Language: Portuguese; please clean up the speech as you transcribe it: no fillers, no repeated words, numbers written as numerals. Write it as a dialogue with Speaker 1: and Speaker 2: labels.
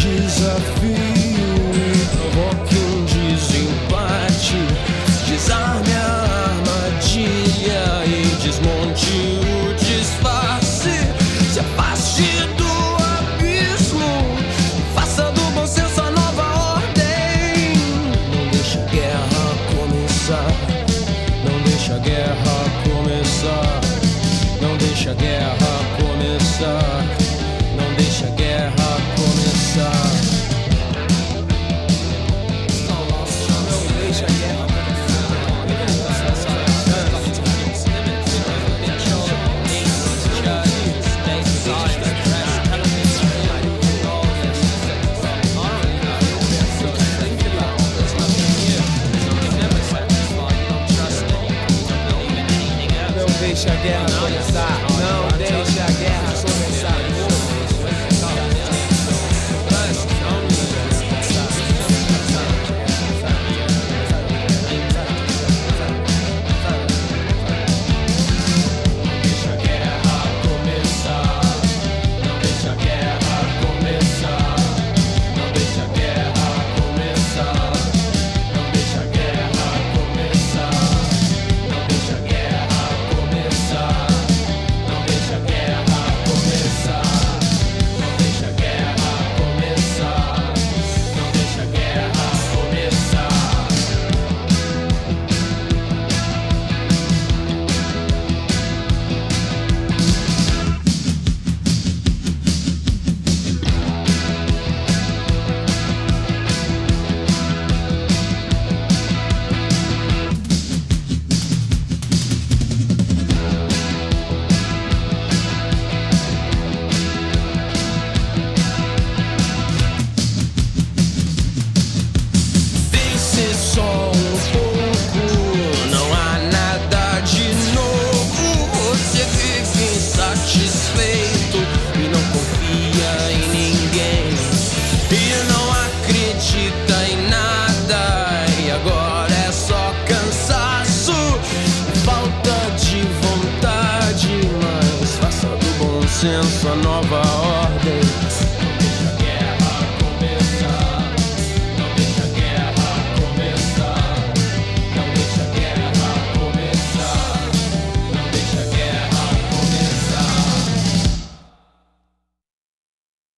Speaker 1: desafio e provoque um desempate. Desarme a armadilha e desmonte o disfarce. Se afaste do abismo, faça do bom senso a nova ordem. Não deixe a guerra começar. Não deixe a guerra começar. Não deixe a guerra começar. Não deixe a guerra começar. Não deixe a guerra deixa a guerra começar.